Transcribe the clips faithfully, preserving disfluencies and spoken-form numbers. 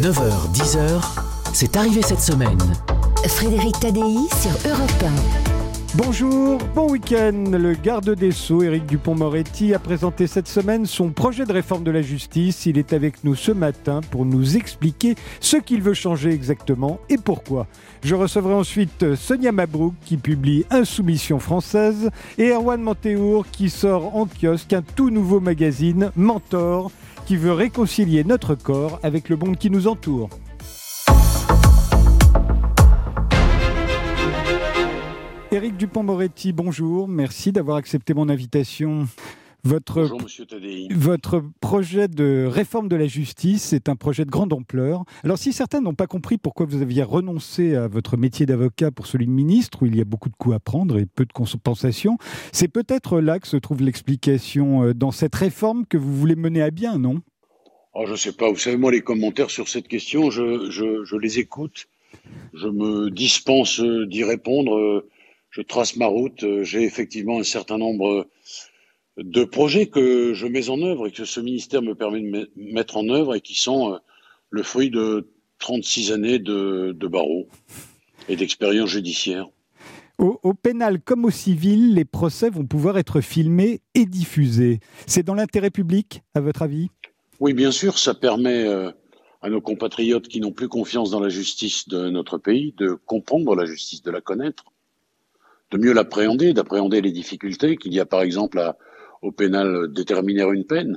neuf heures dix, c'est arrivé cette semaine. Frédéric Tadei sur Europe un. Bonjour, bon week-end. Le garde des Sceaux, Éric Dupond-Moretti, a présenté cette semaine son projet de réforme de la justice. Il est avec nous ce matin pour nous expliquer ce qu'il veut changer exactement et pourquoi. Je recevrai ensuite Sonia Mabrouk qui publie Insoumission française et Erwan Manteour qui sort en kiosque un tout nouveau magazine, Mentor, qui veut réconcilier notre corps avec le monde qui nous entoure. Éric Dupond-Moretti, bonjour. Merci d'avoir accepté mon invitation. Votre, Bonjour, monsieur Tadei. Votre projet de réforme de la justice est un projet de grande ampleur. Alors, si certains n'ont pas compris pourquoi vous aviez renoncé à votre métier d'avocat pour celui de ministre, où il y a beaucoup de coups à prendre et peu de compensation, c'est peut-être là que se trouve l'explication dans cette réforme que vous voulez mener à bien, non ? Oh, je ne sais pas. Vous savez, moi, les commentaires sur cette question, je, je, je les écoute. Je me dispense d'y répondre. Je trace ma route. J'ai effectivement un certain nombre de projets que je mets en œuvre et que ce ministère me permet de mettre en œuvre et qui sont le fruit de trente-six années de, de barreau et d'expérience judiciaire. Au, au pénal comme au civil, les procès vont pouvoir être filmés et diffusés. C'est dans l'intérêt public, à votre avis ? Oui, bien sûr, ça permet à nos compatriotes qui n'ont plus confiance dans la justice de notre pays de comprendre la justice, de la connaître, de mieux l'appréhender, d'appréhender les difficultés qu'il y a par exemple à, au pénal déterminer une peine.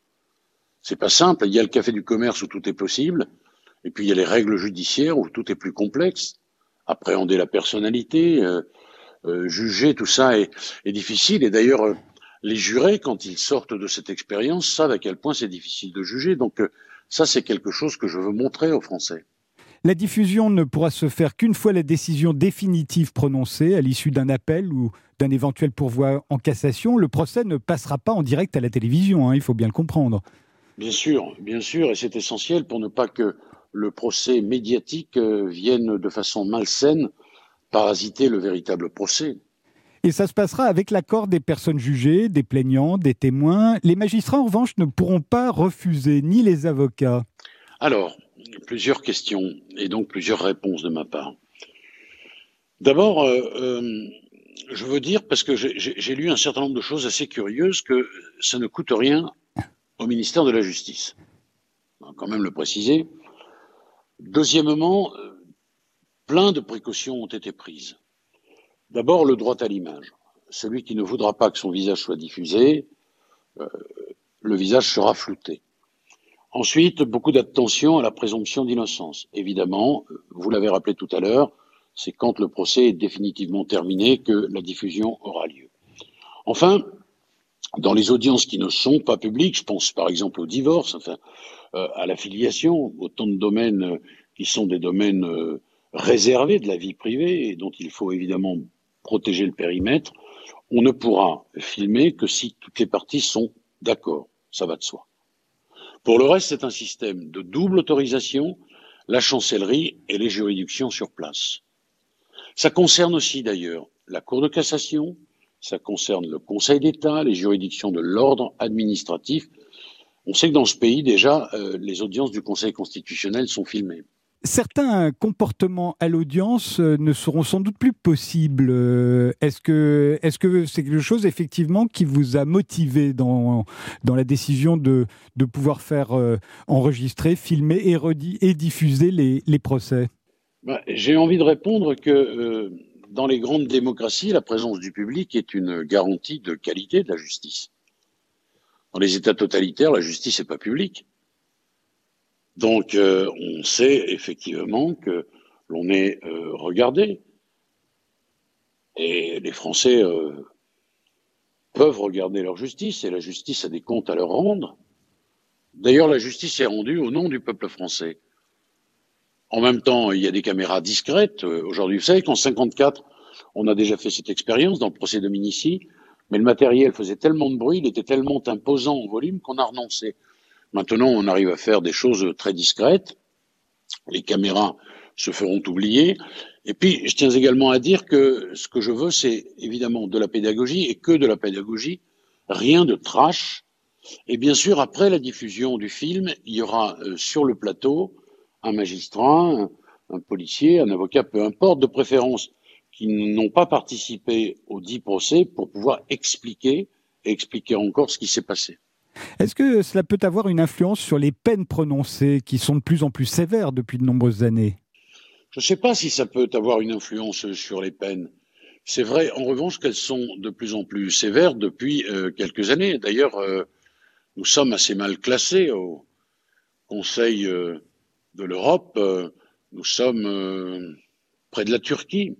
C'est pas simple, il y a le café du commerce où tout est possible, et puis il y a les règles judiciaires où tout est plus complexe. Appréhender la personnalité, euh, euh, juger, tout ça est, est difficile, et d'ailleurs euh, les jurés, quand ils sortent de cette expérience, savent à quel point c'est difficile de juger, donc euh, ça c'est quelque chose que je veux montrer aux Français. La diffusion ne pourra se faire qu'une fois la décision définitive prononcée, à l'issue d'un appel ou d'un éventuel pourvoi en cassation. Le procès ne passera pas en direct à la télévision, hein, il faut bien le comprendre. Bien sûr, bien sûr, et c'est essentiel pour ne pas que le procès médiatique euh, vienne de façon malsaine parasiter le véritable procès. Et ça se passera avec l'accord des personnes jugées, des plaignants, des témoins. Les magistrats, en revanche, ne pourront pas refuser, ni les avocats. Alors, plusieurs questions et donc plusieurs réponses de ma part. D'abord, euh, euh, je veux dire, parce que j'ai, j'ai lu un certain nombre de choses assez curieuses, que ça ne coûte rien au ministère de la Justice. On va quand même le préciser. Deuxièmement, plein de précautions ont été prises. D'abord, le droit à l'image. Celui qui ne voudra pas que son visage soit diffusé, euh, le visage sera flouté. Ensuite, beaucoup d'attention à la présomption d'innocence. Évidemment, vous l'avez rappelé tout à l'heure, c'est quand le procès est définitivement terminé que la diffusion aura lieu. Enfin, dans les audiences qui ne sont pas publiques, je pense par exemple au divorce, enfin, euh, à la filiation, autant de domaines euh, qui sont des domaines euh, réservés de la vie privée et dont il faut évidemment protéger le périmètre, on ne pourra filmer que si toutes les parties sont d'accord. Ça va de soi. Pour le reste, c'est un système de double autorisation, la chancellerie et les juridictions sur place. Ça concerne aussi d'ailleurs la Cour de cassation, ça concerne le Conseil d'État, les juridictions de l'ordre administratif. On sait que dans ce pays, déjà, euh, les audiences du Conseil constitutionnel sont filmées. Certains comportements à l'audience ne seront sans doute plus possibles. Est-ce que, est-ce que c'est quelque chose effectivement qui vous a motivé dans, dans la décision de, de pouvoir faire euh, enregistrer, filmer et, redit, et diffuser les, les procès ? Ben, j'ai envie de répondre que euh, dans les grandes démocraties, la présence du public est une garantie de qualité de la justice. Dans les États totalitaires, la justice n'est pas publique. Donc, euh, on sait effectivement que l'on est euh, regardé. Et les Français euh, peuvent regarder leur justice, et la justice a des comptes à leur rendre. D'ailleurs, la justice est rendue au nom du peuple français. En même temps, il y a des caméras discrètes. Aujourd'hui, vous savez qu'en cinquante-quatre, on a déjà fait cette expérience dans le procès de Dominici, mais le matériel faisait tellement de bruit, il était tellement imposant en volume qu'on a renoncé. Maintenant, on arrive à faire des choses très discrètes. Les caméras se feront oublier. Et puis, je tiens également à dire que ce que je veux, c'est évidemment de la pédagogie et que de la pédagogie, rien de trash. Et bien sûr, après la diffusion du film, il y aura euh, sur le plateau un magistrat, un, un policier, un avocat, peu importe, de préférence, qui n'ont pas participé aux dix procès pour pouvoir expliquer et expliquer encore ce qui s'est passé. Est-ce que cela peut avoir une influence sur les peines prononcées qui sont de plus en plus sévères depuis de nombreuses années ? Je ne sais pas si ça peut avoir une influence sur les peines. C'est vrai, en revanche, qu'elles sont de plus en plus sévères depuis euh, quelques années. D'ailleurs, euh, nous sommes assez mal classés au Conseil euh, de l'Europe. Euh, nous sommes euh, près de la Turquie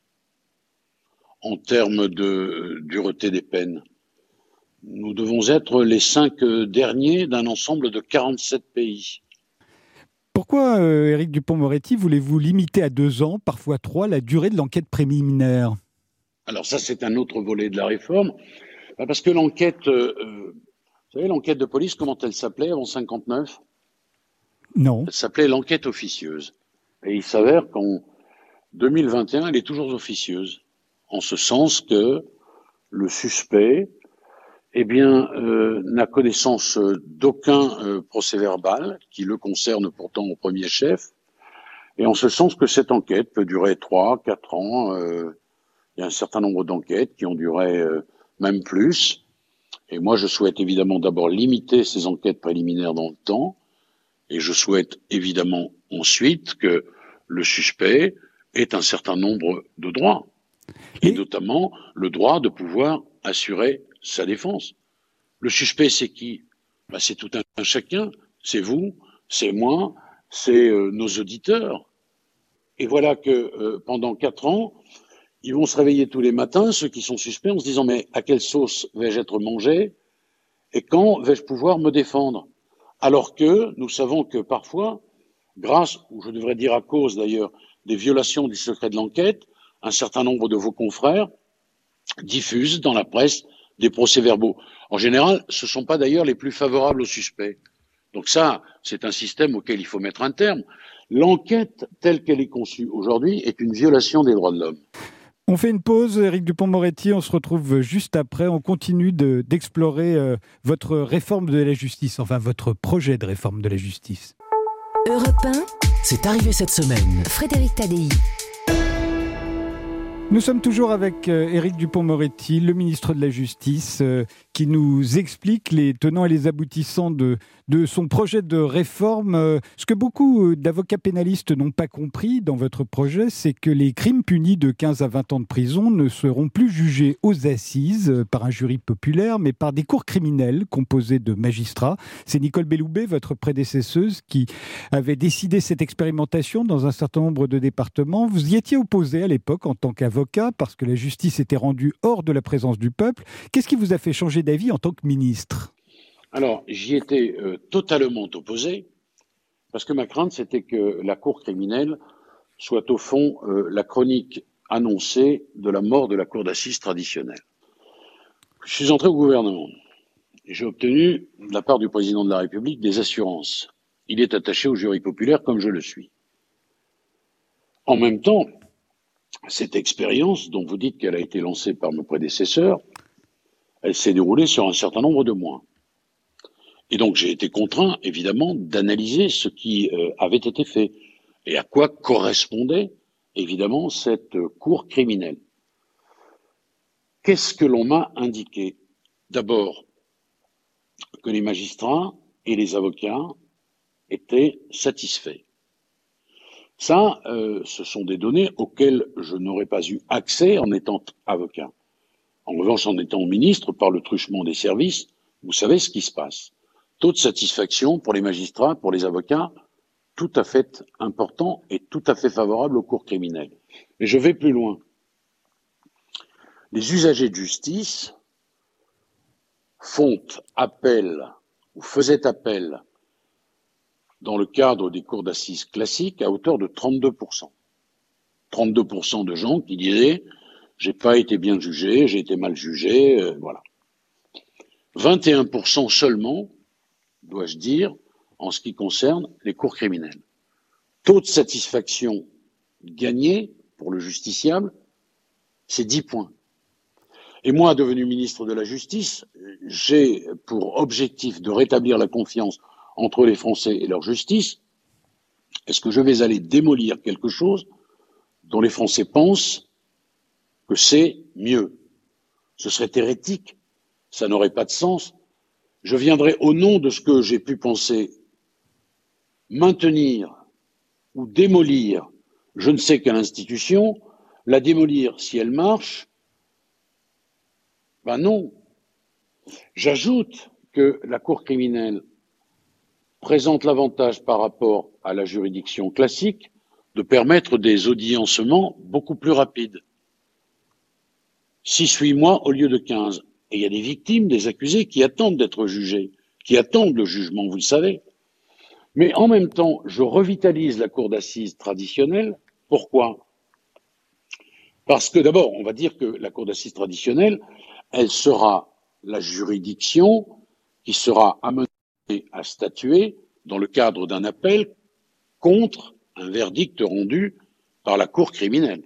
en termes de dureté des peines. Nous devons être les cinq derniers d'un ensemble de quarante-sept pays. Pourquoi, euh, Éric Dupond-Moretti, voulez-vous limiter à deux ans, parfois trois, la durée de l'enquête préliminaire ? Alors ça, c'est un autre volet de la réforme. Parce que l'enquête, euh, vous savez, l'enquête de police, comment elle s'appelait avant cinquante-neuf ? Non. Elle s'appelait l'enquête officieuse. Et il s'avère qu'en deux mille vingt et un, elle est toujours officieuse. En ce sens que le suspect eh bien, euh, n'a connaissance d'aucun euh, procès-verbal qui le concerne pourtant au premier chef, et en ce sens que cette enquête peut durer trois, quatre ans. Euh, il y a un certain nombre d'enquêtes qui ont duré euh, même plus, et moi je souhaite évidemment d'abord limiter ces enquêtes préliminaires dans le temps, et je souhaite évidemment ensuite que le suspect ait un certain nombre de droits, et, et notamment le droit de pouvoir assurer sa défense. Le suspect, c'est qui ? Ben, c'est tout un, un chacun. C'est vous, c'est moi, c'est euh, nos auditeurs. Et voilà que euh, pendant quatre ans, ils vont se réveiller tous les matins, ceux qui sont suspects, en se disant « mais à quelle sauce vais-je être mangé et quand vais-je pouvoir me défendre ?» Alors que nous savons que parfois, grâce, ou je devrais dire à cause d'ailleurs, des violations du secret de l'enquête, un certain nombre de vos confrères diffusent dans la presse des procès-verbaux. En général, ce ne sont pas d'ailleurs les plus favorables aux suspects. Donc ça, c'est un système auquel il faut mettre un terme. L'enquête telle qu'elle est conçue aujourd'hui est une violation des droits de l'homme. On fait une pause, Éric Dupond-Moretti, on se retrouve juste après. On continue de, d'explorer euh, votre réforme de la justice, enfin votre projet de réforme de la justice. Europe un, c'est arrivé cette semaine. Frédéric Tadei. Nous sommes toujours avec euh, Éric Dupond-Moretti, le ministre de la Justice, euh, qui nous explique les tenants et les aboutissants de, de son projet de réforme. Euh, ce que beaucoup d'avocats pénalistes n'ont pas compris dans votre projet, c'est que les crimes punis de quinze à vingt ans de prison ne seront plus jugés aux assises euh, par un jury populaire, mais par des cours criminelles composées de magistrats. C'est Nicole Belloubet, votre prédécesseuse, qui avait décidé cette expérimentation dans un certain nombre de départements. Vous y étiez opposé à l'époque en tant qu'avocat, parce que la justice était rendue hors de la présence du peuple. Qu'est-ce qui vous a fait changer d'avis en tant que ministre ? Alors, j'y étais euh, totalement opposé, parce que ma crainte, c'était que la cour criminelle soit au fond euh, la chronique annoncée de la mort de la cour d'assises traditionnelle. Je suis entré au gouvernement et j'ai obtenu, de la part du président de la République, des assurances. Il est attaché au jury populaire comme je le suis. En même temps, cette expérience, dont vous dites qu'elle a été lancée par mes prédécesseurs, elle s'est déroulée sur un certain nombre de mois. Et donc j'ai été contraint, évidemment, d'analyser ce qui euh, avait été fait et à quoi correspondait, évidemment, cette cour criminelle. Qu'est-ce que l'on m'a indiqué ? D'abord, que les magistrats et les avocats étaient satisfaits. Ça, euh, ce sont des données auxquelles je n'aurais pas eu accès en étant avocat. En revanche, en étant ministre, par le truchement des services, vous savez ce qui se passe. Taux de satisfaction pour les magistrats, pour les avocats, tout à fait important et tout à fait favorable aux cours criminelles. Mais je vais plus loin. Les usagers de justice font appel ou faisaient appel dans le cadre des cours d'assises classiques à hauteur de trente-deux pour cent. trente-deux pour cent de gens qui disaient « j'ai pas été bien jugé, j'ai été mal jugé euh, », voilà. vingt et un pour cent seulement, dois-je dire, en ce qui concerne les cours criminelles. Taux de satisfaction gagné pour le justiciable, c'est dix points. Et moi, devenu ministre de la Justice, j'ai pour objectif de rétablir la confiance entre les Français et leur justice, Est-ce que je vais aller démolir quelque chose dont les Français pensent que c'est mieux? Ce serait hérétique, ça n'aurait pas de sens. Je viendrai au nom de ce que j'ai pu penser maintenir ou démolir je ne sais quelle institution, la démolir si elle marche, ben non. J'ajoute que la Cour criminelle présente l'avantage par rapport à la juridiction classique de permettre des audiencements beaucoup plus rapides. Six, huit mois au lieu de quinze. Et il y a des victimes, des accusés qui attendent d'être jugés, qui attendent le jugement, vous le savez. Mais en même temps, je revitalise la cour d'assises traditionnelle. Pourquoi? Parce que d'abord, on va dire que la cour d'assises traditionnelle, elle sera la juridiction qui sera amenée à statuer dans le cadre d'un appel contre un verdict rendu par la cour criminelle.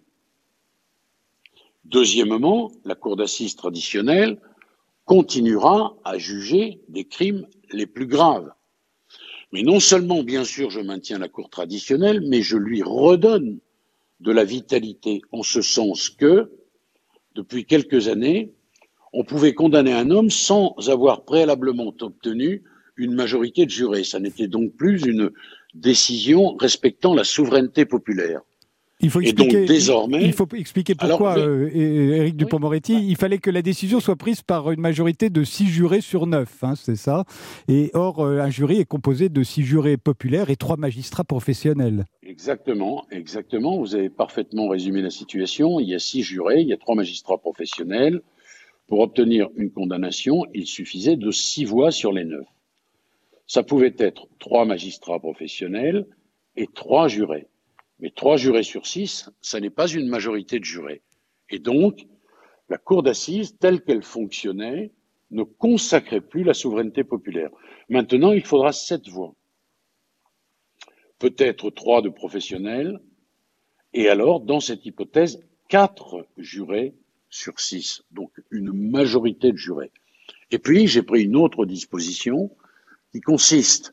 Deuxièmement, la cour d'assises traditionnelle continuera à juger des crimes les plus graves. Mais non seulement, bien sûr, je maintiens la cour traditionnelle, mais je lui redonne de la vitalité, en ce sens que, depuis quelques années, on pouvait condamner un homme sans avoir préalablement obtenu une majorité de jurés. Ça n'était donc plus une décision respectant la souveraineté populaire. Il faut expliquer, et donc désormais, il faut expliquer pourquoi, alors, euh, Éric Dupond-Moretti, oui, il fallait que la décision soit prise par une majorité de six jurés sur neuf, hein, c'est ça. Et or, euh, un jury est composé de six jurés populaires et trois magistrats professionnels. Exactement, exactement. Vous avez parfaitement résumé la situation. Il y a six jurés, il y a trois magistrats professionnels. Pour obtenir une condamnation, il suffisait de six voix sur les neuf. Ça pouvait être trois magistrats professionnels et trois jurés. Mais trois jurés sur six, ça n'est pas une majorité de jurés. Et donc, la cour d'assises, telle qu'elle fonctionnait, ne consacrait plus la souveraineté populaire. Maintenant, il faudra sept voix. Peut-être trois de professionnels, et alors, dans cette hypothèse, quatre jurés sur six. Donc, une majorité de jurés. Et puis, j'ai pris une autre disposition qui consiste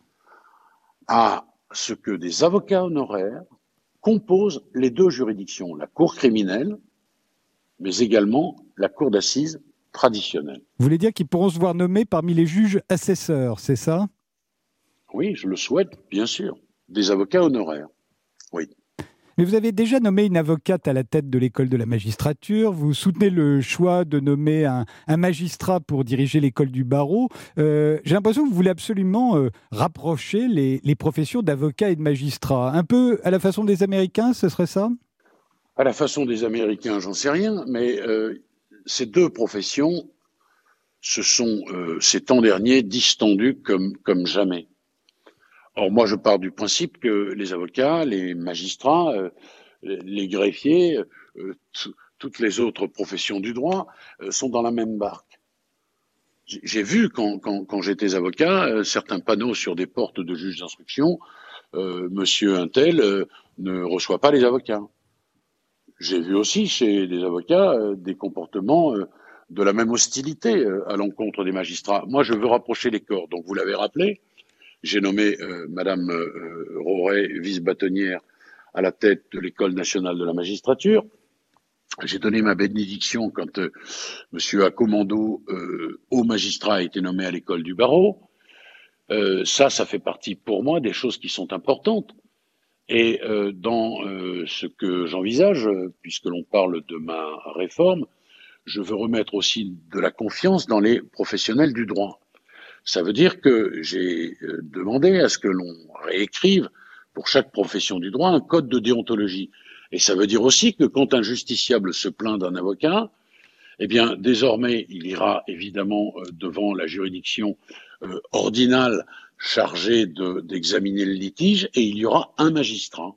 à ce que des avocats honoraires composent les deux juridictions, la cour criminelle, mais également la cour d'assises traditionnelle. Vous voulez dire qu'ils pourront se voir nommés parmi les juges assesseurs, c'est ça? Oui, je le souhaite, bien sûr. Des avocats honoraires, oui. Mais vous avez déjà nommé une avocate à la tête de l'école de la magistrature. Vous soutenez le choix de nommer un, un magistrat pour diriger l'école du barreau. Euh, j'ai l'impression que vous voulez absolument euh, rapprocher les, les professions d'avocat et de magistrat. Un peu à la façon des Américains, ce serait ça? À la façon des Américains, j'en sais rien, mais euh, ces deux professions se sont, euh, ces temps derniers, distendues comme, comme jamais. Or, moi, je pars du principe que les avocats, les magistrats, euh, les greffiers, euh, toutes les autres professions du droit euh, sont dans la même barque. J'ai vu, quand, quand, quand j'étais avocat, euh, certains panneaux sur des portes de juges d'instruction, euh, Monsieur Untel euh, ne reçoit pas les avocats. J'ai vu aussi chez des avocats euh, des comportements euh, de la même hostilité euh, à l'encontre des magistrats. Moi, je veux rapprocher les corps. Donc, vous l'avez rappelé, j'ai nommé euh, Madame euh, Roret, vice-bâtonnière, à la tête de l'École nationale de la magistrature. J'ai donné ma bénédiction quand euh, Monsieur Accomando, euh, haut magistrat, a été nommé à l'École du barreau. Euh, ça, ça fait partie pour moi des choses qui sont importantes. Et euh, dans euh, ce que j'envisage, puisque l'on parle de ma réforme, je veux remettre aussi de la confiance dans les professionnels du droit. Ça veut dire que j'ai demandé à ce que l'on réécrive pour chaque profession du droit un code de déontologie. Et ça veut dire aussi que quand un justiciable se plaint d'un avocat, eh bien, désormais, il ira évidemment devant la juridiction euh, ordinale chargée de, d'examiner le litige, et il y aura un magistrat.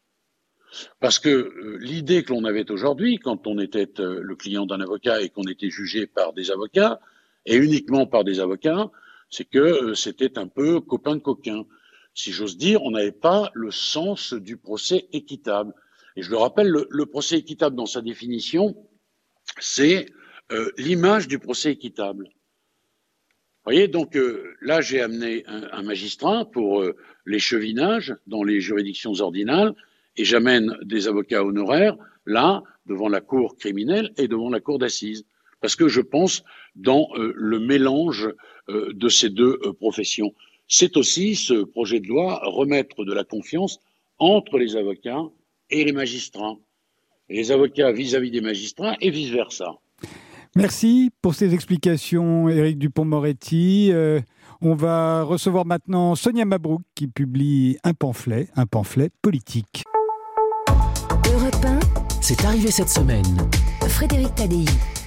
Parce que euh, l'idée que l'on avait aujourd'hui, quand on était euh, le client d'un avocat et qu'on était jugé par des avocats, et uniquement par des avocats, c'est que euh, c'était un peu copain de coquin. Si j'ose dire, on n'avait pas le sens du procès équitable. Et je le rappelle, le, le procès équitable, dans sa définition, c'est euh, l'image du procès équitable. voyez, donc euh, là, j'ai amené un, un magistrat pour euh, l'échevinage dans les juridictions ordinales et j'amène des avocats honoraires là, devant la cour criminelle et devant la cour d'assises. Parce que je pense dans euh, le mélange euh, de ces deux euh, professions. C'est aussi, ce projet de loi, remettre de la confiance entre les avocats et les magistrats. Et les avocats vis-à-vis des magistrats et vice-versa. Merci pour ces explications, Éric Dupond-Moretti. Euh, on va recevoir maintenant Sonia Mabrouk qui publie un pamphlet, un pamphlet politique. Europe un, C'est arrivé cette semaine. Frédéric Tadei.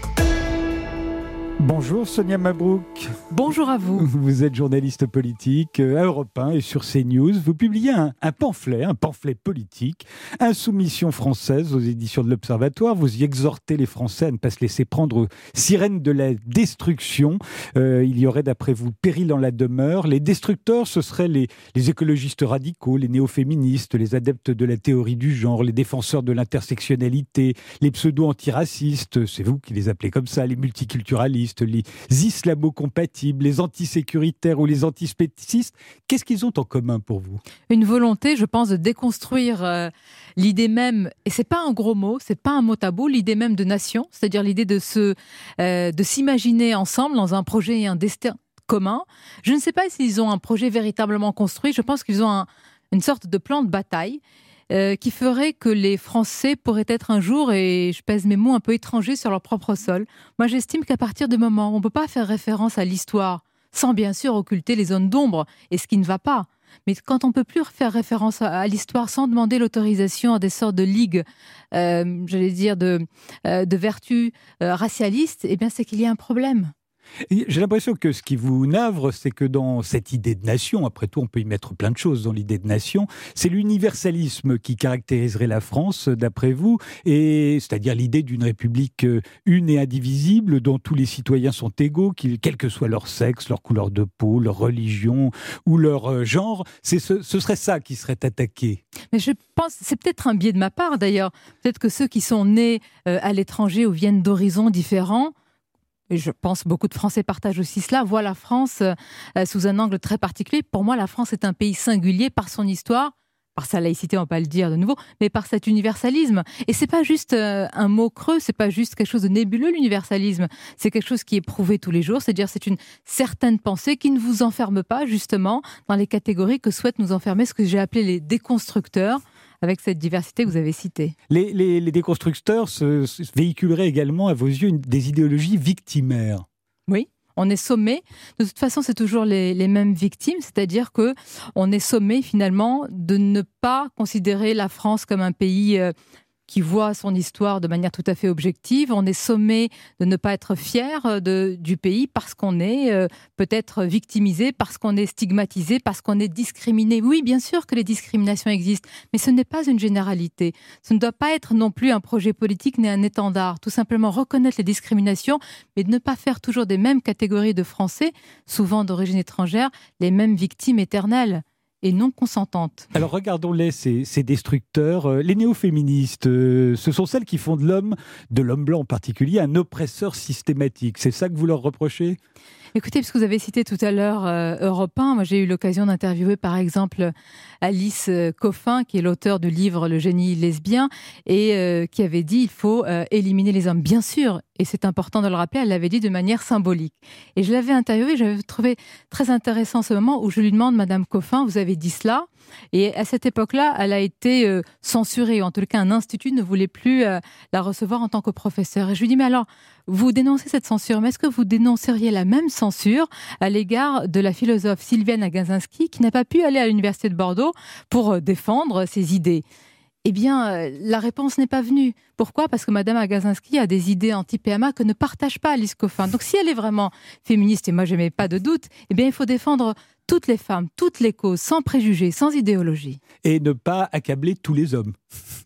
Bonjour Sonia Mabrouk. Bonjour à vous. Vous êtes journaliste politique à Europe un et sur CNews. Vous publiez un, un pamphlet, un pamphlet politique, Insoumission française aux éditions de l'Observatoire. Vous y exhortez les Français à ne pas se laisser prendre aux sirènes de la destruction. Euh, il y aurait d'après vous péril en la demeure. Les destructeurs, ce seraient les, les écologistes radicaux, les néo-féministes, les adeptes de la théorie du genre, les défenseurs de l'intersectionnalité, les pseudo-antiracistes, c'est vous qui les appelez comme ça, les multiculturalistes, les islamo-compatibles, les antisécuritaires ou les antispécistes. Qu'est-ce qu'ils ont en commun pour vous ? Une volonté, je pense, de déconstruire euh, l'idée même, et c'est pas un gros mot, c'est pas un mot tabou, l'idée même de nation, c'est-à-dire l'idée de se, euh, de s'imaginer ensemble dans un projet et un destin commun. Je ne sais pas s'ils ont un projet véritablement construit, je pense qu'ils ont un, une sorte de plan de bataille Euh, qui ferait que les Français pourraient être un jour, et je pèse mes mots, un peu étrangers sur leur propre sol. Moi, j'estime qu'à partir du moment où on ne peut pas faire référence à l'histoire, sans bien sûr occulter les zones d'ombre et ce qui ne va pas, mais quand on ne peut plus faire référence à, à l'histoire sans demander l'autorisation à des sortes de ligues, euh, j'allais dire, de, euh, de vertus euh, racialistes, eh bien, c'est qu'il y a un problème. Et j'ai l'impression que ce qui vous navre, c'est que dans cette idée de nation, après tout on peut y mettre plein de choses dans l'idée de nation, c'est l'universalisme qui caractériserait la France, d'après vous, et c'est-à-dire l'idée d'une république une et indivisible, dont tous les citoyens sont égaux, quel que soit leur sexe, leur couleur de peau, leur religion ou leur genre. C'est ce, ce serait ça qui serait attaqué. Mais je pense, c'est peut-être un biais de ma part d'ailleurs, peut-être que ceux qui sont nés euh, à l'étranger ou viennent d'horizons différents, et je pense beaucoup de Français partagent aussi cela, voient la France euh, sous un angle très particulier. Pour moi, la France est un pays singulier par son histoire, par sa laïcité, on ne va pas le dire de nouveau, mais par cet universalisme. Et c'est pas juste euh, un mot creux, c'est pas juste quelque chose de nébuleux, l'universalisme. C'est quelque chose qui est prouvé tous les jours, c'est-à-dire c'est une certaine pensée qui ne vous enferme pas, justement, dans les catégories que souhaitent nous enfermer ce que j'ai appelé les déconstructeurs, avec cette diversité que vous avez citée. Les, les, les déconstructeurs se, se véhiculeraient également, à vos yeux, une, des idéologies victimaires. Oui, on est sommé. De toute façon, c'est toujours les, les mêmes victimes, c'est-à-dire que on est sommé finalement de ne pas considérer la France comme un pays euh, qui voit son histoire de manière tout à fait objective. On est sommé de ne pas être fier de, du pays parce qu'on est euh, peut-être victimisé, parce qu'on est stigmatisé, parce qu'on est discriminé. Oui, bien sûr que les discriminations existent, mais ce n'est pas une généralité. Ce ne doit pas être non plus un projet politique ni un étendard. Tout simplement reconnaître les discriminations, mais de ne pas faire toujours des mêmes catégories de Français, souvent d'origine étrangère, les mêmes victimes éternelles et non consentantes. Alors regardons-les, ces, ces destructeurs. Euh, les néo-féministes, euh, ce sont celles qui font de l'homme, de l'homme blanc en particulier, un oppresseur systématique. C'est ça que vous leur reprochez ? Écoutez, parce que vous avez cité tout à l'heure euh, Europe un, moi j'ai eu l'occasion d'interviewer par exemple Alice Coffin, qui est l'auteur du livre Le génie lesbien, et euh, qui avait dit il faut euh, éliminer les hommes. Bien sûr, et c'est important de le rappeler, elle l'avait dit de manière symbolique. Et je l'avais interviewée, j'avais trouvé très intéressant ce moment où je lui demande, Madame Coffin, vous avez dit cela ? Et à cette époque-là, elle a été euh, censurée, en tout cas un institut ne voulait plus euh, la recevoir en tant que professeure. Et je lui dis, mais alors, vous dénoncez cette censure, mais est-ce que vous dénonceriez la même censure à l'égard de la philosophe Sylviane Agacinski, qui n'a pas pu aller à l'université de Bordeaux pour euh, défendre ses idées ? Eh bien, euh, la réponse n'est pas venue. Pourquoi ? Parce que Madame Agacinski a des idées anti-P M A que ne partage pas Alice Coffin. Donc si elle est vraiment féministe, et moi je n'ai pas de doute, eh bien il faut défendre toutes les femmes, toutes les causes, sans préjugés, sans idéologie. Et ne pas accabler tous les hommes.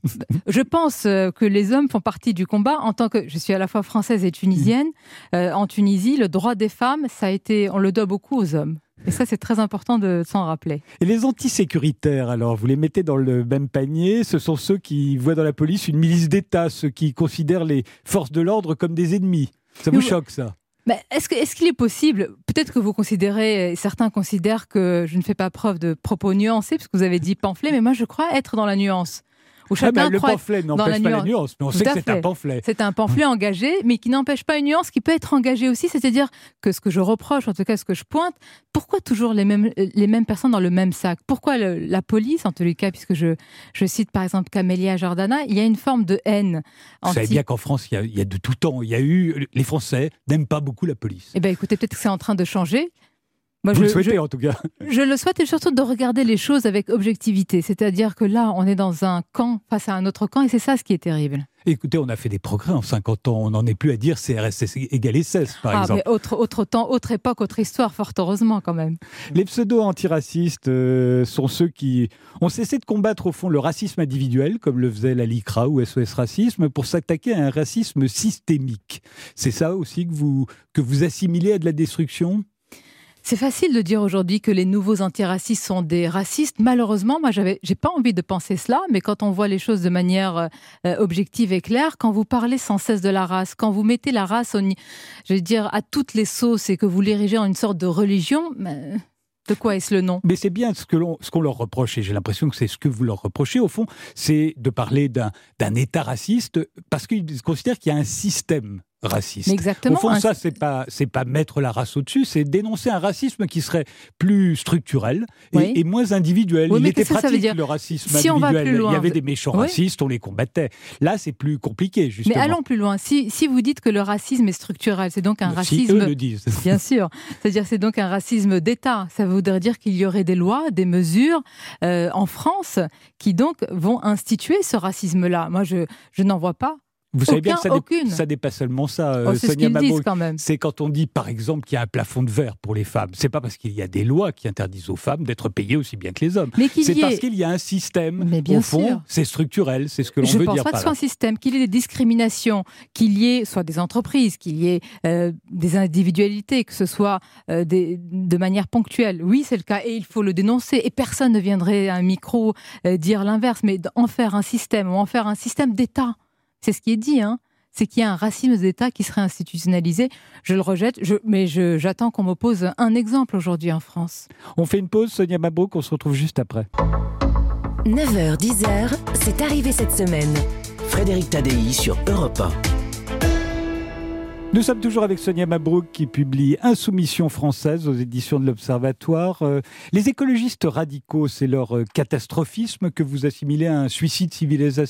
Je pense que les hommes font partie du combat. En tant que je suis à la fois française et tunisienne, euh, en Tunisie, le droit des femmes, ça a été, on le doit beaucoup aux hommes. Et ça, c'est très important de s'en rappeler. Et les antisécuritaires, alors, vous les mettez dans le même panier. Ce sont ceux qui voient dans la police une milice d'État, ceux qui considèrent les forces de l'ordre comme des ennemis. Ça vous Nous, choque, ça ? Mais est-ce, que, est-ce qu'il est possible, peut-être que vous considérez, certains considèrent que je ne fais pas preuve de propos nuancés, parce que vous avez dit pamphlet, mais moi je crois être dans la nuance. Où chacun ah ben, le croit pamphlet n'empêche pas la nuance, mais on Tout sait que à c'est fait. un pamphlet. C'est un pamphlet engagé, mais qui n'empêche pas une nuance qui peut être engagée aussi. C'est-à-dire que ce que je reproche, en tout cas ce que je pointe, pourquoi toujours les mêmes, les mêmes personnes dans le même sac? Pourquoi le, la police, en tous les cas, puisque je, je cite par exemple Camélia Jordana, il y a une forme de haine. Vous anti... savez bien qu'en France, il y, a, il y a de tout temps. Il y a eu, les Français n'aiment pas beaucoup la police. Eh bien écoutez, peut-être que c'est en train de changer. Moi, Vous je, le souhaitez je, en tout cas. Je le souhaite et surtout de regarder les choses avec objectivité. C'est-à-dire que là, on est dans un camp face à un autre camp et c'est ça ce qui est terrible. Écoutez, on a fait des progrès en cinquante ans. On n'en est plus à dire C R S S égale S S, par ah, exemple. Mais autre, autre temps, autre époque, autre histoire, fort heureusement quand même. Les pseudo-antiracistes euh, sont ceux qui ont cessé de combattre au fond le racisme individuel, comme le faisait la LICRA ou S O S Racisme, pour s'attaquer à un racisme systémique. C'est ça aussi que vous, que vous assimilez à de la destruction ? C'est facile de dire aujourd'hui que les nouveaux antiracistes sont des racistes. Malheureusement, moi, j'avais, j'ai pas envie de penser cela, mais quand on voit les choses de manière euh, objective et claire, quand vous parlez sans cesse de la race, quand vous mettez la race, au, je veux dire, à toutes les sauces et que vous l'érigez en une sorte de religion, mais de quoi est-ce le nom ? Mais c'est bien ce, que l'on, ce qu'on leur reproche, et j'ai l'impression que c'est ce que vous leur reprochez, au fond, c'est de parler d'un, d'un État raciste, parce qu'ils considèrent qu'il y a un système raciste. Mais exactement. Au fond, un... ça, c'est pas, c'est pas mettre la race au-dessus, c'est dénoncer un racisme qui serait plus structurel et, oui. et moins individuel. Oui, Il était que ça, pratique, ça veut dire le racisme si individuel. On va plus loin, il y avait des méchants oui. racistes, on les combattait. Là, c'est plus compliqué, justement. Mais allons plus loin. Si, si vous dites que le racisme est structurel, c'est donc un si racisme... eux le disent. Bien sûr. C'est-à-dire c'est donc un racisme d'État. Ça voudrait dire qu'il y aurait des lois, des mesures euh, en France qui donc vont instituer ce racisme-là. Moi, je, je n'en vois pas. Vous savez Aucun, bien que ça, aucune. dé- ça dépasse seulement ça, euh, Oh, c'est Sonia ce qu'ils Mabrouk. disent quand même. C'est quand on dit, par exemple, qu'il y a un plafond de verre pour les femmes. C'est pas parce qu'il y a des lois qui interdisent aux femmes d'être payées aussi bien que les hommes. Mais qu'il c'est y ait... parce qu'il y a un système. Mais bien Au fond, sûr. c'est structurel, c'est ce que l'on Je veut pense dire pas que par ce soit là. un système, qu'il y ait des discriminations, qu'il y ait soit des entreprises, qu'il y ait euh, des individualités, que ce soit euh, des, de manière ponctuelle. Oui, c'est le cas et il faut le dénoncer. Et personne ne viendrait à un micro euh, dire l'inverse, mais en faire un système ou en faire un système d'État. C'est ce qui est dit, hein. C'est qu'il y a un racisme d'État qui serait institutionnalisé. Je le rejette, je, mais je, j'attends qu'on m'oppose un exemple aujourd'hui en France. On fait une pause, Sonia Mabrouk, on se retrouve juste après. neuf heures dix, c'est arrivé cette semaine. Frédéric Tadei sur Europe un. Nous sommes toujours avec Sonia Mabrouk qui publie Insoumission française aux éditions de l'Observatoire. Euh, les écologistes radicaux, c'est leur euh, catastrophisme que vous assimilez à un suicide civilisationnel ?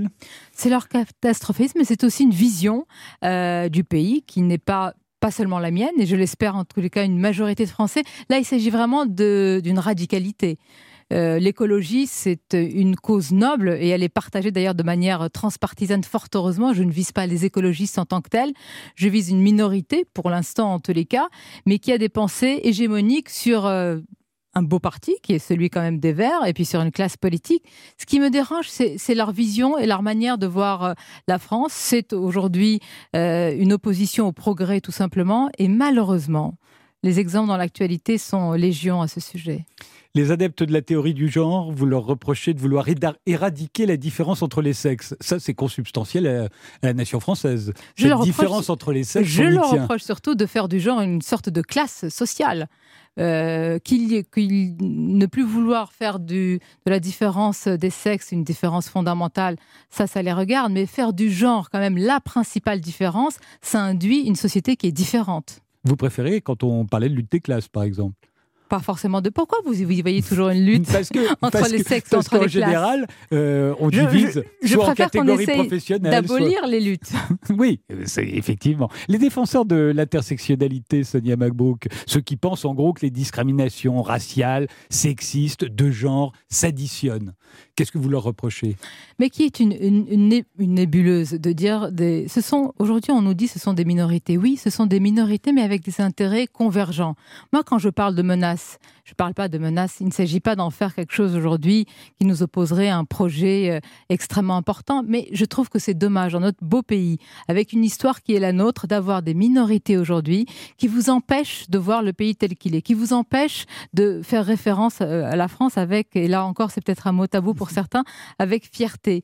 C'est leur catastrophisme, mais c'est aussi une vision euh, du pays qui n'est pas pas seulement la mienne, et je l'espère en tous les cas une majorité de Français. Là, il s'agit vraiment de, d'une radicalité. Euh, l'écologie, c'est une cause noble et elle est partagée d'ailleurs de manière transpartisane, fort heureusement. Je ne vise pas les écologistes en tant que tels, je vise une minorité, pour l'instant en tous les cas, mais qui a des pensées hégémoniques sur euh, un beau parti, qui est celui quand même des Verts, et puis sur une classe politique. Ce qui me dérange, c'est, c'est leur vision et leur manière de voir euh, la France. C'est aujourd'hui euh, une opposition au progrès tout simplement, et malheureusement, les exemples dans l'actualité sont légion à ce sujet. Les adeptes de la théorie du genre, vous leur reprochez de vouloir éda- éradiquer la différence entre les sexes. Ça, c'est consubstantiel à, à la nation française. Je Cette le différence reproche, entre les sexes, Je on y leur tient. reproche surtout de faire du genre une sorte de classe sociale. Euh, qu'il, qu'il ne plus vouloir faire du, de la différence des sexes une différence fondamentale, ça, ça les regarde. Mais faire du genre, quand même, la principale différence, ça induit une société qui est différente. Vous préférez quand on parlait de lutte des classes, par exemple ? Pas forcément de... Pourquoi vous, vous y voyez toujours une lutte parce que, entre parce les que, sexes, parce entre qu'en les classes. général, euh, on Je- divise je, je soit en préfère qu'on catégorie essaye professionnelle, d'abolir soit... les luttes. Oui, c'est, effectivement. Les défenseurs de l'intersectionnalité, Sonia Mabrouk, ceux qui pensent en gros que les discriminations raciales, sexistes, de genre s'additionnent. Qu'est-ce que vous leur reprochez ? Mais qui est une, une, une, né- une nébuleuse de dire... Des, ce sont, aujourd'hui, on nous dit que ce sont des minorités. Oui, ce sont des minorités, mais avec des intérêts convergents. Moi, quand je parle de menaces, je ne parle pas de menaces, il ne s'agit pas d'en faire quelque chose aujourd'hui qui nous opposerait à un projet euh, extrêmement important, mais je trouve que c'est dommage, dans notre beau pays, avec une histoire qui est la nôtre, d'avoir des minorités aujourd'hui qui vous empêchent de voir le pays tel qu'il est, qui vous empêchent de faire référence euh, à la France avec, et là encore, c'est peut-être un mot tabou pour certains, avec fierté.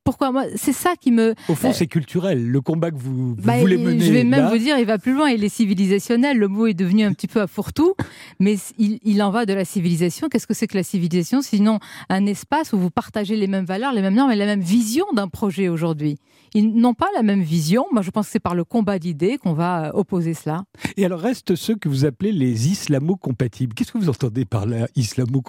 Pourquoi moi, c'est ça qui me... Au fond, euh, c'est culturel, le combat que vous, vous bah, voulez mener. Je vais même là. vous dire, il va plus loin, il est civilisationnel, le mot est devenu un petit peu à fourre-tout, mais il, il en va de la civilisation. Qu'est-ce que c'est que la civilisation ? Sinon un espace où vous partagez les mêmes valeurs, les mêmes normes et la même vision d'un projet aujourd'hui. Ils n'ont pas la même vision. Moi, je pense que c'est par le combat d'idées qu'on va opposer cela. Et alors, restent ceux que vous appelez les islamo-compatibles. Qu'est-ce que vous entendez par là, islamo-compatible ?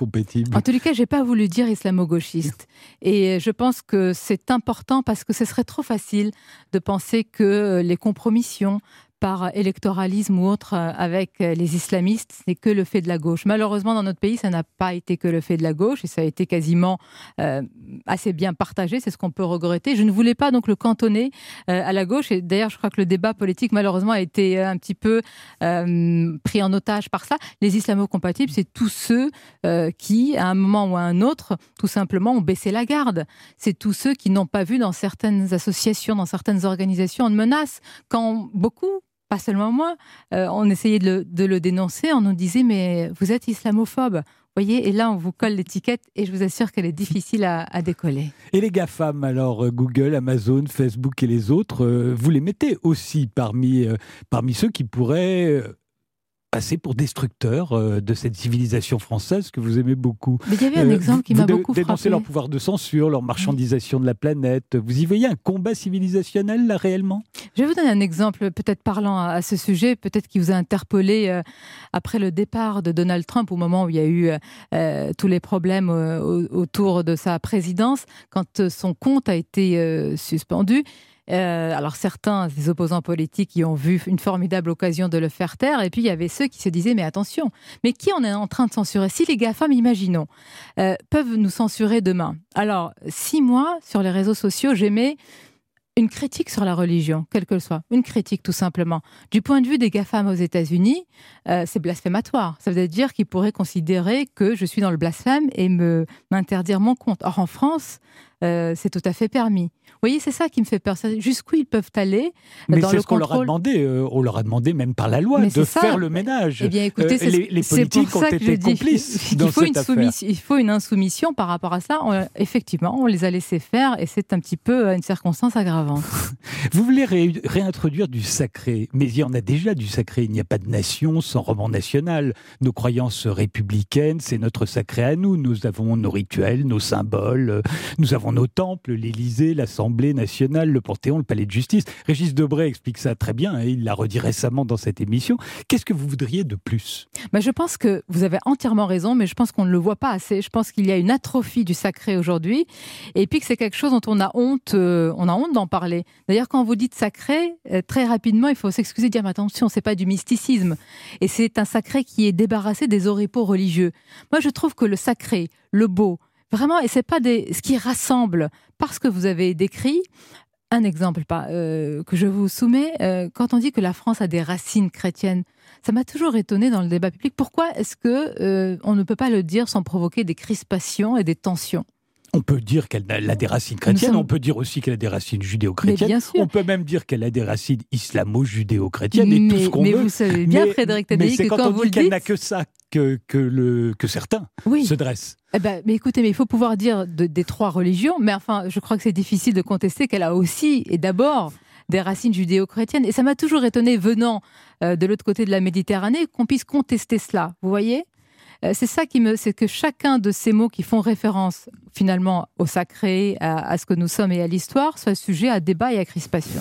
En tous les cas, je n'ai pas voulu dire islamo-gauchiste. Et je pense que c'est important parce que ce serait trop facile de penser que les compromissions par électoralisme ou autre avec les islamistes, c'est que le fait de la gauche. Malheureusement, dans notre pays, ça n'a pas été que le fait de la gauche et ça a été quasiment euh, assez bien partagé, c'est ce qu'on peut regretter. Je ne voulais pas donc le cantonner euh, à la gauche et d'ailleurs, je crois que le débat politique, malheureusement, a été un petit peu euh, pris en otage par ça. Les islamo-compatibles, c'est tous ceux euh, qui, à un moment ou à un autre, tout simplement, ont baissé la garde. C'est tous ceux qui n'ont pas vu dans certaines associations, dans certaines organisations, une menace. Quand beaucoup pas seulement moi, euh, on essayait de le, de le dénoncer, on nous disait « mais vous êtes islamophobe ». Voyez, et là, on vous colle l'étiquette et je vous assure qu'elle est difficile à, à décoller. Et les GAFAM, alors Google, Amazon, Facebook et les autres, euh, vous les mettez aussi parmi, euh, parmi ceux qui pourraient... Euh passer pour destructeurs euh, de cette civilisation française que vous aimez beaucoup. Mais il y avait un euh, exemple qui m'a de, beaucoup frappé. Dénoncer leur pouvoir de censure, leur marchandisation de la planète. Vous y voyez un combat civilisationnel, là, réellement ? Je vais vous donner un exemple, peut-être parlant à, à ce sujet, peut-être qui vous a interpellé euh, après le départ de Donald Trump, au moment où il y a eu euh, tous les problèmes euh, autour de sa présidence, quand euh, son compte a été euh, suspendu. Euh, alors certains des opposants politiques y ont vu une formidable occasion de le faire taire et puis il y avait ceux qui se disaient mais attention, mais qui on est en train de censurer ? Si les GAFAM, imaginons, euh, peuvent nous censurer demain. Alors si moi, sur les réseaux sociaux, j'émets une critique sur la religion, quelle que soit, une critique tout simplement. Du point de vue des GAFAM aux États-Unis, euh, c'est blasphématoire. Ça veut dire qu'ils pourraient considérer que je suis dans le blasphème et me, m'interdire mon compte. Or en France, euh, c'est tout à fait permis. Vous voyez, c'est ça qui me fait peur. Jusqu'où ils peuvent aller Mais dans c'est le ce qu'on contrôle... leur a demandé. Euh, on leur a demandé même par la loi Mais de faire le ménage. Eh bien, écoutez, euh, les, les politiques ont été complices dans il faut cette une affaire. Il faut une insoumission par rapport à ça. On, effectivement, on les a laissés faire et c'est un petit peu une circonstance aggravante. Vous voulez ré- réintroduire du sacré, mais il y en a déjà du sacré. Il n'y a pas de nation sans roman national. Nos croyances républicaines, c'est notre sacré à nous. Nous avons nos rituels, nos symboles, nous avons nos temples, l'Élysée, l'Assemblée nationale, le Panthéon, le Palais de justice. Régis Debray explique ça très bien, et il l'a redit récemment dans cette émission. Qu'est-ce que vous voudriez de plus ? Ben, je pense que vous avez entièrement raison, mais je pense qu'on ne le voit pas assez. Je pense qu'il y a une atrophie du sacré aujourd'hui, et puis que c'est quelque chose dont on a honte, euh, on a honte d'en parler. D'ailleurs, quand vous dites sacré, euh, très rapidement, il faut s'excuser, dire mais attention, c'est pas du mysticisme, et c'est un sacré qui est débarrassé des oripeaux religieux. Moi, je trouve que le sacré, le beau, vraiment, et c'est pas des, ce qui rassemble, parce que vous avez décrit. Un exemple pas, euh, que je vous soumets, euh, quand on dit que la France a des racines chrétiennes, ça m'a toujours étonné dans le débat public. Pourquoi est-ce que euh, on ne peut pas le dire sans provoquer des crispations et des tensions ? On peut dire qu'elle a des racines chrétiennes, sommes... on peut dire aussi qu'elle a des racines judéo-chrétiennes, on peut même dire qu'elle a des racines islamo-judéo-chrétiennes et mais, tout ce qu'on mais veut. vous savez bien, mais, Frédéric Tadei, que quand, quand on vous dit le qu'elle dites... n'a que ça que, que, le, que certains oui. se dressent. Eh ben, mais écoutez, mais il faut pouvoir dire de, des trois religions, mais enfin, je crois que c'est difficile de contester qu'elle a aussi, et d'abord, des racines judéo-chrétiennes. Et ça m'a toujours étonné, venant euh, de l'autre côté de la Méditerranée, qu'on puisse contester cela. Vous voyez ? euh, C'est ça qui me, c'est que chacun de ces mots qui font référence finalement au sacré, à, à ce que nous sommes et à l'histoire, soit sujet à débat et à crispation.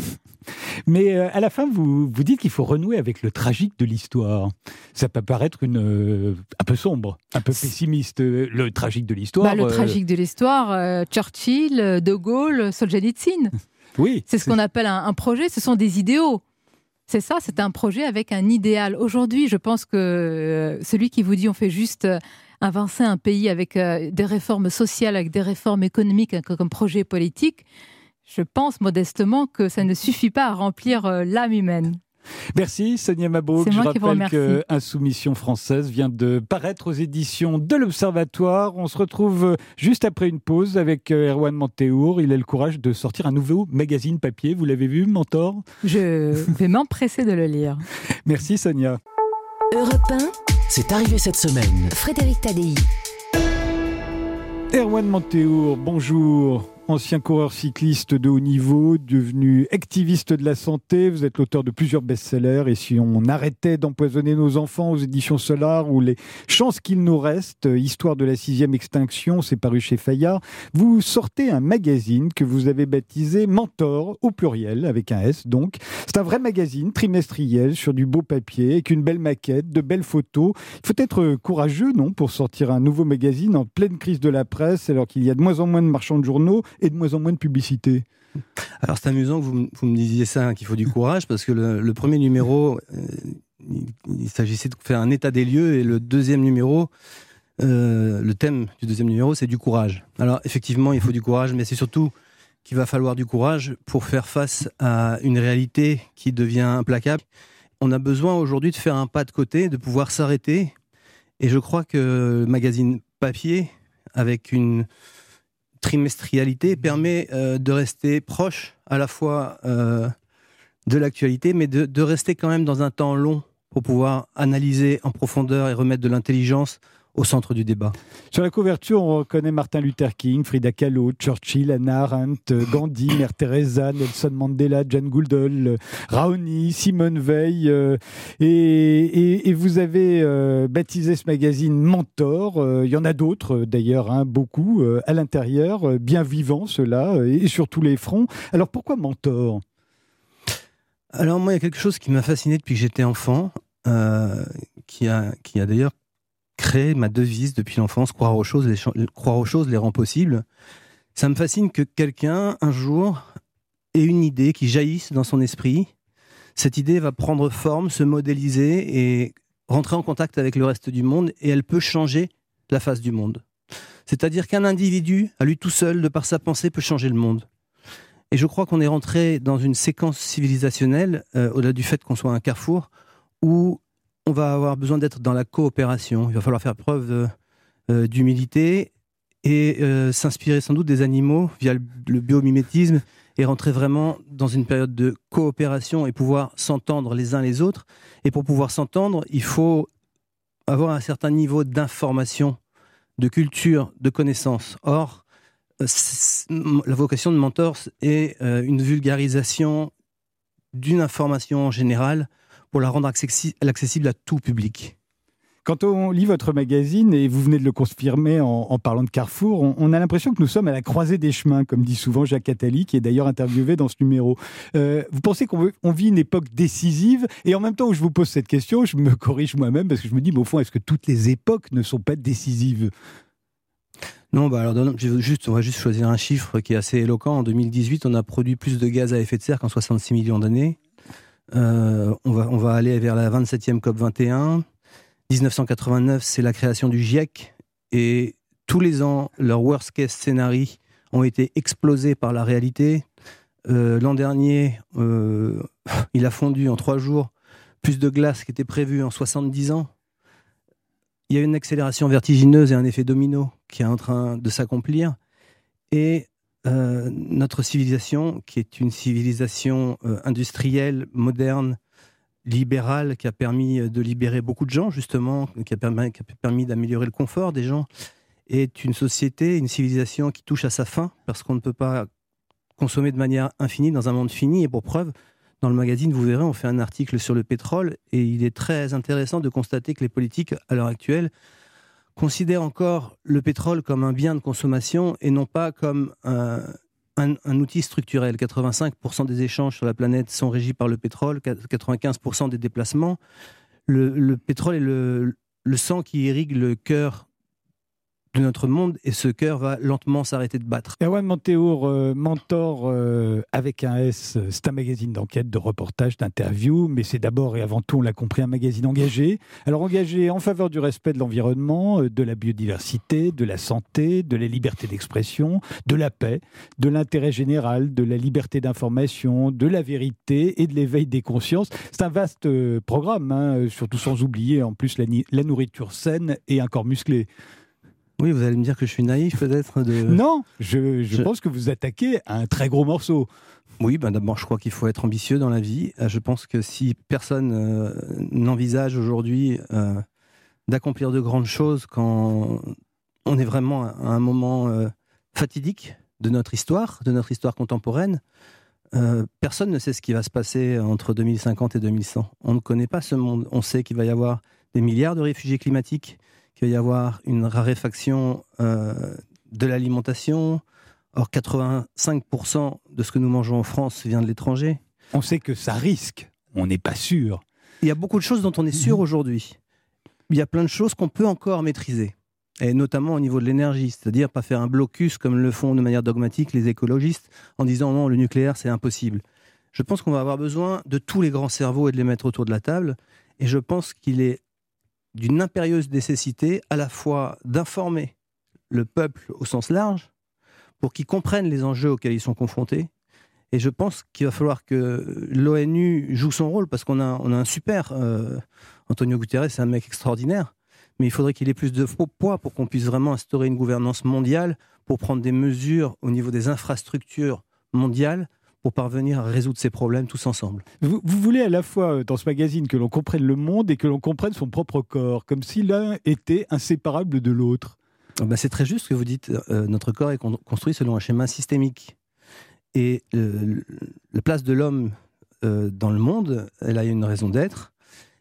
Mais euh, à la fin, vous, vous dites qu'il faut renouer avec le tragique de l'histoire. Ça peut paraître une, euh, un peu sombre, un peu pessimiste. Le tragique de l'histoire... Bah, le euh... tragique de l'histoire, euh, Churchill, De Gaulle, Solzhenitsyn. Oui. C'est ce qu'on appelle un, un projet, ce sont des idéaux. C'est ça, c'est un projet avec un idéal. Aujourd'hui, je pense que euh, celui qui vous dit on fait juste... Euh, avancer un pays avec euh, des réformes sociales, avec des réformes économiques hein, comme projet politique, je pense modestement que ça ne suffit pas à remplir euh, l'âme humaine. Merci Sonia Mabrouk. C'est moi Je qui vous rappelle remercie. que Insoumission française vient de paraître aux éditions de l'Observatoire. On se retrouve juste après une pause avec Erwan Manteour. Il a le courage de sortir un nouveau magazine papier. Vous l'avez vu, Mentor ? Je vais m'empresser de le lire. Merci Sonia. Europe un, c'est arrivé cette semaine. Frédéric Tadei. Erwan Manteour, bonjour. Ancien coureur cycliste de haut niveau, devenu activiste de la santé, vous êtes l'auteur de plusieurs best-sellers. Et si on arrêtait d'empoisonner nos enfants aux éditions Solar, ou Les chances qu'il nous reste, histoire de la sixième extinction, c'est paru chez Fayard, vous sortez un magazine que vous avez baptisé Mentor, au pluriel, avec un S donc. C'est un vrai magazine trimestriel sur du beau papier, avec une belle maquette, de belles photos. Il faut être courageux, non, pour sortir un nouveau magazine en pleine crise de la presse, alors qu'il y a de moins en moins de marchands de journaux et de moins en moins de publicité. Alors c'est amusant que vous, vous me disiez ça, hein, qu'il faut du courage, parce que le, le premier numéro, euh, il, il s'agissait de faire un état des lieux, et le deuxième numéro, euh, le thème du deuxième numéro, c'est du courage. Alors effectivement, il faut du courage, mais c'est surtout qu'il va falloir du courage pour faire face à une réalité qui devient implacable. On a besoin aujourd'hui de faire un pas de côté, de pouvoir s'arrêter, et je crois que le magazine papier, avec une trimestrialité, permet euh, de rester proche à la fois euh, de l'actualité, mais de, de rester quand même dans un temps long pour pouvoir analyser en profondeur et remettre de l'intelligence au centre du débat. Sur la couverture, on reconnaît Martin Luther King, Frida Kahlo, Churchill, Hannah Arendt, Gandhi, Mère Teresa, Nelson Mandela, Jane Goodall, Raoni, Simone Veil. Euh, et, et, et vous avez euh, baptisé ce magazine Mentor. Euh, il y en a d'autres d'ailleurs, hein, beaucoup euh, à l'intérieur, euh, bien vivants ceux-là, euh, et sur tous les fronts. Alors pourquoi Mentor ? Alors moi, il y a quelque chose qui m'a fasciné depuis que j'étais enfant, euh, qui a, qui a d'ailleurs créé ma devise depuis l'enfance, croire aux choses, les, croire aux choses les rend possibles. Ça me fascine que quelqu'un, un jour, ait une idée qui jaillisse dans son esprit. Cette idée va prendre forme, se modéliser et rentrer en contact avec le reste du monde, et elle peut changer la face du monde. C'est-à-dire qu'un individu, à lui tout seul, de par sa pensée, peut changer le monde. Et je crois qu'on est rentré dans une séquence civilisationnelle, euh, au-delà du fait qu'on soit un carrefour, où on va avoir besoin d'être dans la coopération. Il va falloir faire preuve de, euh, d'humilité et euh, s'inspirer sans doute des animaux via le, le biomimétisme, et rentrer vraiment dans une période de coopération et pouvoir s'entendre les uns les autres. Et pour pouvoir s'entendre, il faut avoir un certain niveau d'information, de culture, de connaissance. Or, la vocation de Mentor est euh, une vulgarisation d'une information en général pour la rendre accessi- accessible à tout public. Quand on lit votre magazine, et vous venez de le confirmer en, en parlant de Carrefour, on, on a l'impression que nous sommes à la croisée des chemins, comme dit souvent Jacques Attali, qui est d'ailleurs interviewé dans ce numéro. Euh, vous pensez qu'on veut, on vit une époque décisive? Et en même temps où je vous pose cette question, je me corrige moi-même, parce que je me dis, mais au fond, est-ce que toutes les époques ne sont pas décisives? Non, bah alors, je vais juste, on va juste choisir un chiffre qui est assez éloquent. En deux mille dix-huit, on a produit plus de gaz à effet de serre qu'en soixante-six millions d'années. Euh, on, va, on va aller vers la vingt-septième COP vingt et un. dix-neuf cent quatre-vingt-neuf, c'est la création du GIEC. Et tous les ans, leurs worst case scénarii ont été explosés par la réalité. Euh, l'an dernier, euh, il a fondu en trois jours plus de glace qu'était prévu en soixante-dix ans. Il y a une accélération vertigineuse et un effet domino qui est en train de s'accomplir. Et euh, notre civilisation, qui est une civilisation euh, industrielle, moderne, libérale, qui a permis de libérer beaucoup de gens, justement, qui a permis, qui a permis d'améliorer le confort des gens, est une société, une civilisation qui touche à sa fin, parce qu'on ne peut pas consommer de manière infinie dans un monde fini. Et pour preuve, dans le magazine, vous verrez, on fait un article sur le pétrole, et il est très intéressant de constater que les politiques, à l'heure actuelle, considèrent encore le pétrole comme un bien de consommation et non pas comme un, un, un outil structurel. quatre-vingt-cinq pour cent des échanges sur la planète sont régis par le pétrole, quatre-vingt-quinze pour cent des déplacements. Le, le pétrole est le, le sang qui irrigue le cœur de notre monde, et ce cœur va lentement s'arrêter de battre. Erwan Manteour, euh, Mentor euh, avec un S, c'est un magazine d'enquête, de reportage, d'interview, mais c'est d'abord et avant tout, on l'a compris, un magazine engagé. Alors engagé en faveur du respect de l'environnement, de la biodiversité, de la santé, de la liberté d'expression, de la paix, de l'intérêt général, de la liberté d'information, de la vérité et de l'éveil des consciences. C'est un vaste euh, programme, hein, surtout sans oublier en plus la, la nourriture saine et un corps musclé. Oui, vous allez me dire que je suis naïf, peut-être de... Non, je, je, je pense que vous attaquez à un très gros morceau. Oui, ben d'abord, je crois qu'il faut être ambitieux dans la vie. Je pense que si personne euh, n'envisage aujourd'hui euh, d'accomplir de grandes choses quand on est vraiment à un moment euh, fatidique de notre histoire, de notre histoire contemporaine. Euh, personne ne sait ce qui va se passer entre deux mille cinquante et deux mille cent. On ne connaît pas ce monde. On sait qu'il va y avoir des milliards de réfugiés climatiques, qu'il va y avoir une raréfaction euh, de l'alimentation. Or, quatre-vingt-cinq pour cent de ce que nous mangeons en France vient de l'étranger. On sait que ça risque, on n'est pas sûr. Il y a beaucoup de choses dont on est sûr aujourd'hui. Il y a plein de choses qu'on peut encore maîtriser, et notamment au niveau de l'énergie, c'est-à-dire pas faire un blocus comme le font de manière dogmatique les écologistes en disant non, le nucléaire c'est impossible. Je pense qu'on va avoir besoin de tous les grands cerveaux et de les mettre autour de la table, et je pense qu'il est d'une impérieuse nécessité à la fois d'informer le peuple au sens large pour qu'ils comprennent les enjeux auxquels ils sont confrontés. Et je pense qu'il va falloir que l'ONU joue son rôle, parce qu'on a, on a un super... Euh, Antonio Guterres, c'est un mec extraordinaire, mais il faudrait qu'il ait plus de poids pour qu'on puisse vraiment instaurer une gouvernance mondiale, pour prendre des mesures au niveau des infrastructures mondiales, pour parvenir à résoudre ces problèmes tous ensemble. Vous, vous voulez à la fois, dans ce magazine, que l'on comprenne le monde et que l'on comprenne son propre corps, comme si l'un était inséparable de l'autre. Ben c'est très juste ce que vous dites. Euh, notre corps est con- construit selon un schéma systémique. Et euh, la place de l'homme euh, dans le monde, elle a une raison d'être.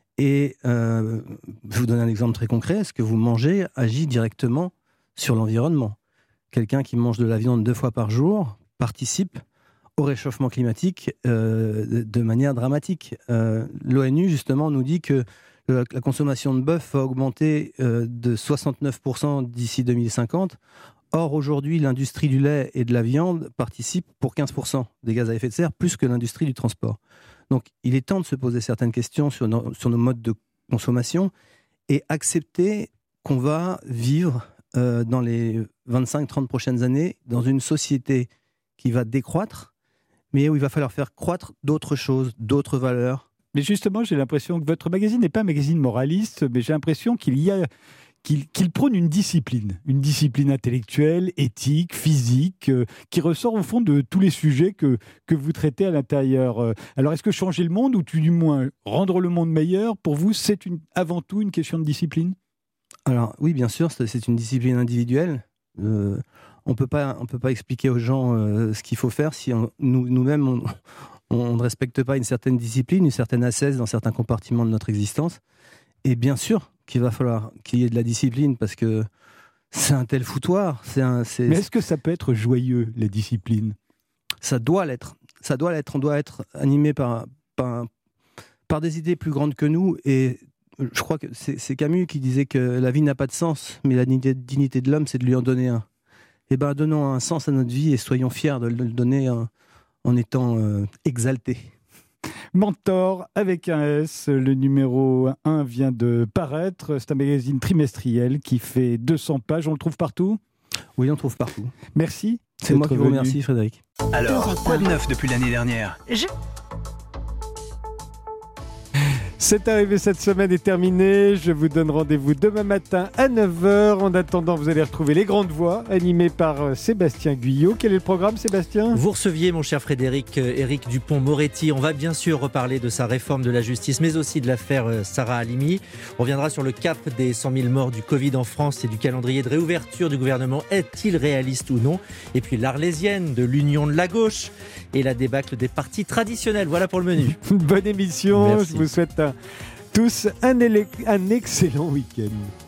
Et euh, je vais vous donner un exemple très concret. Ce que vous mangez agit directement sur l'environnement. Quelqu'un qui mange de la viande deux fois par jour participe au réchauffement climatique euh, de, de manière dramatique. Euh, L'ONU, justement, nous dit que la, la consommation de bœuf va augmenter euh, de soixante-neuf pour cent d'ici deux mille cinquante. Or, aujourd'hui, l'industrie du lait et de la viande participe pour quinze pour cent des gaz à effet de serre, plus que l'industrie du transport. Donc, il est temps de se poser certaines questions sur nos, sur nos modes de consommation et accepter qu'on va vivre euh, dans les vingt-cinq trente prochaines années dans une société qui va décroître, mais où il va falloir faire croître d'autres choses, d'autres valeurs. Mais justement, j'ai l'impression que votre magazine n'est pas un magazine moraliste, mais j'ai l'impression qu'il y a... Qu'il, qu'il prône une discipline, une discipline intellectuelle, éthique, physique, euh, qui ressort au fond de tous les sujets que, que vous traitez à l'intérieur. Euh, alors, est-ce que changer le monde, ou tout du moins rendre le monde meilleur, pour vous, c'est une, avant tout une question de discipline ? Alors, oui, bien sûr, c'est, c'est une discipline individuelle. Euh, on peut pas, on peut pas expliquer aux gens euh, ce qu'il faut faire si on, nous, nous-mêmes, on, on ne respecte pas une certaine discipline, une certaine ascèse dans certains compartiments de notre existence. Et bien sûr qu'il va falloir qu'il y ait de la discipline, parce que c'est un tel foutoir. C'est un, c'est... Mais est-ce que ça peut être joyeux, la discipline ? Ça doit l'être. Ça doit l'être. On doit être animé par, par, par des idées plus grandes que nous. Et je crois que c'est, c'est Camus qui disait que la vie n'a pas de sens, mais la dignité de l'homme, c'est de lui en donner un. Eh bien, donnons un sens à notre vie et soyons fiers de le donner en, en étant euh, exaltés. Mentor avec un S, le numéro un vient de paraître. C'est un magazine trimestriel qui fait deux cents pages. On le trouve partout ? Oui, on le trouve partout. Merci. C'est moi qui vous remercie, Frédéric. Alors, quoi de neuf depuis l'année dernière ? Je... C'est arrivé, cette semaine est terminée. Je vous donne rendez-vous demain matin à neuf heures. En attendant, vous allez retrouver Les Grandes Voix, animées par Sébastien Guyot. Quel est le programme, Sébastien ? Vous receviez, mon cher Frédéric, Éric Dupond-Moretti. On va bien sûr reparler de sa réforme de la justice, mais aussi de l'affaire Sarah Halimi. On reviendra sur le cap des cent mille morts du Covid en France et du calendrier de réouverture du gouvernement. Est-il réaliste ou non ? Et puis l'Arlésienne de l'Union de la gauche et la débâcle des partis traditionnels. Voilà pour le menu. Bonne émission. Merci. Je vous souhaite à tous un, élec- un excellent week-end.